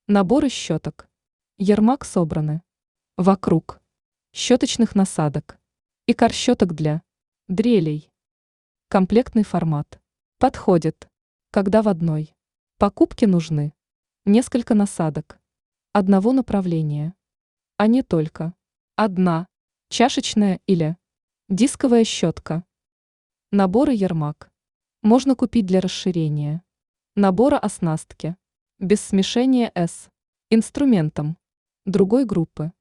Наборы щеток. Ермак собраны. Вокруг. Щеточных насадок. И кор щеток для дрелей. Комплектный формат. Подходит. Когда в одной покупке нужны несколько насадок. Одного направления. А не только одна чашечная или дисковая щетка. Наборы Ермак. Можно купить для расширения набора оснастки. Без смешения с инструментом другой группы.